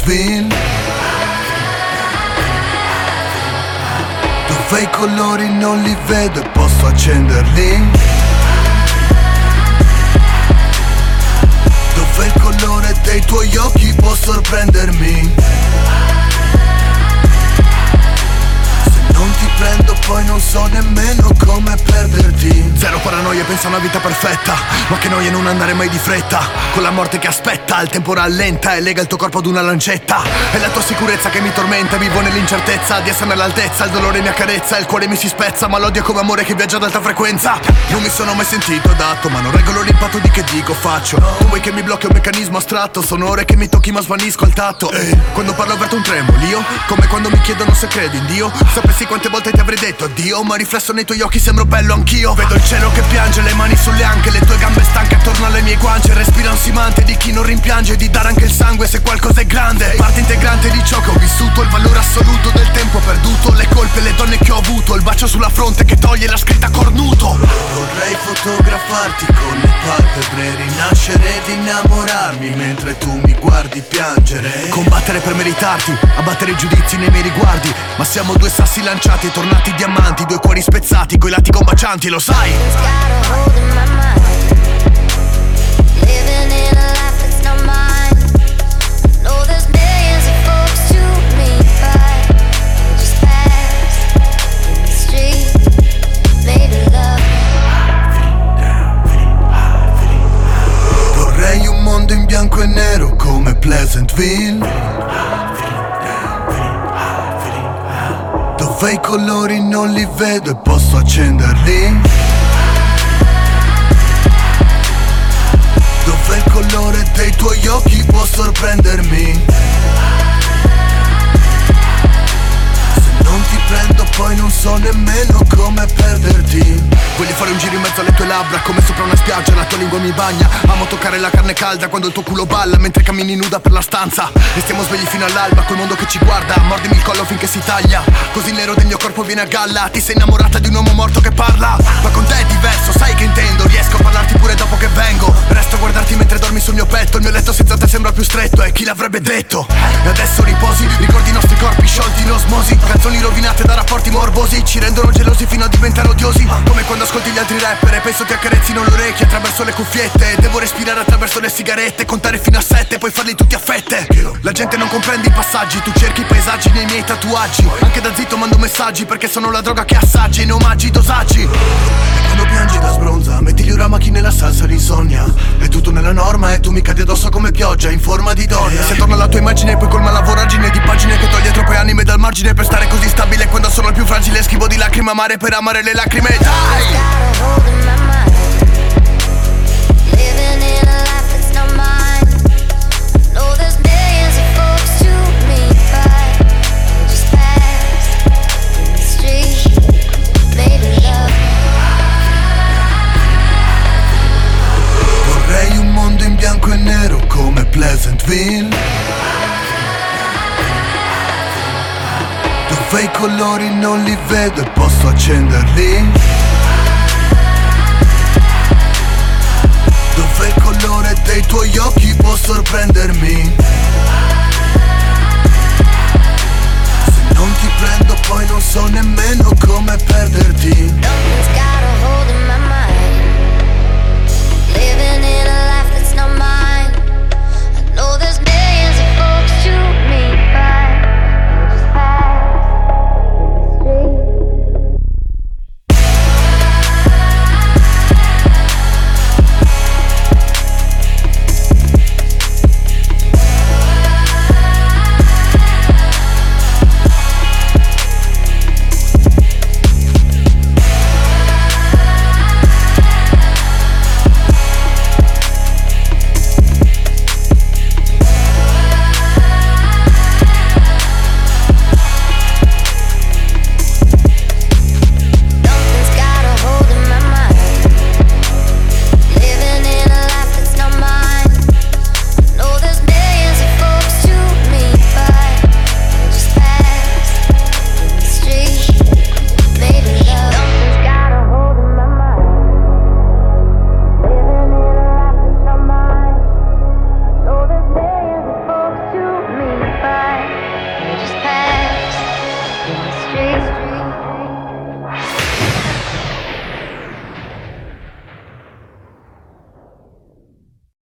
Pleasantville. Dove i colori non li vedo e posso accenderli. Dove il colore dei tuoi occhi può sorprendermi. Non ti prendo poi non so nemmeno come perderti. Zero paranoia, pensa a una vita perfetta. Ma che noia non andare mai di fretta. Con la morte che aspetta, il tempo rallenta e lega il tuo corpo ad una lancetta. È la tua sicurezza che mi tormenta, vivo nell'incertezza di essere all'altezza. Il dolore mi accarezza, il cuore mi si spezza, ma l'odio è come amore che viaggia ad alta frequenza. Non mi sono mai sentito adatto, ma non regolo l'impatto di che dico faccio. Tu vuoi che mi blocchi un meccanismo astratto, sono ore che mi tocchi ma svanisco al tatto. Quando parlo avverto un tremolio, come quando mi chiedono se credi in Dio. Sapessi quante volte ti avrei detto addio, ma riflesso nei tuoi occhi sembro bello anch'io. Vedo il cielo che piange, le mani sulle anche, le tue gambe stanche attorno alle mie guance. Respira ansimante di chi non rimpiange di dare anche il sangue se qualcosa è grande. Parte integrante di ciò che ho vissuto, il valore assoluto del tempo perduto. Le colpe, le donne che ho avuto, il bacio sulla fronte che toglie la scritta cornuto. Vorrei fotografarti con le palpebre, rinascere ed innamorarmi mentre tu mi guardi piangere. Combattere per meritarti, abbattere i giudizi nei miei riguardi. Ma siamo due sassi lanciati e tornati diamanti, due cuori spezzati coi lati combacianti, lo sai. Vorrei un mondo in bianco e nero come Pleasantville, dove i colori non li vedo e posso accenderli. Dove il colore dei tuoi occhi può sorprendermi. Se non ti prendo poi non so nemmeno come perderti. Voglio fare un giro in mezzo alle tue labbra come sopra una spiaggia, la tua lingua mi bagna. Amo toccare la carne calda quando il tuo culo balla mentre cammini nuda per la stanza. E stiamo svegli fino all'alba col mondo che ci guarda. Mordimi il collo finché si taglia, così il nero del mio corpo viene a galla. Ti sei innamorata di un uomo morto che parla, ma con te è diverso, sai che intendo. Riesco a parlarti pure dopo che vengo. Resto a guardarti mentre dormi sul mio petto. Il mio letto senza te sembra più stretto, e chi l'avrebbe detto? E adesso riposi, ricordi i nostri corpi sciolti in osmosi. Canzoni rovinate da rapporti morbosi ci rendono gelosi fino a diventare odiosi. Come quando ascolti gli altri rapper e penso ti accarezzino le orecchie attraverso le cuffiette. Devo respirare attraverso le sigarette, contare fino a 7 poi farli tutti a fette. La gente non comprende i passaggi, tu cerchi i paesaggi nei miei tatuaggi. Anche da zitto mando messaggi perché sono la droga che assaggi, ne omaggi i dosaggi. E quando piangi da sbronza, metti gli uramaki nella salsa l'insonnia. È tutto nella norma e tu mi cadi addosso come pioggia in forma di donna. Se torna la tua immagine poi colma la voragine di pagine che toglie troppe anime dal margine. Per stare così stabile quando sono il più fragile, scrivo di lacrime amare per amare le lacrime. Dai! Vorrei un mondo in bianco e nero come Pleasantville, dove i colori non li vedo e posso accenderli.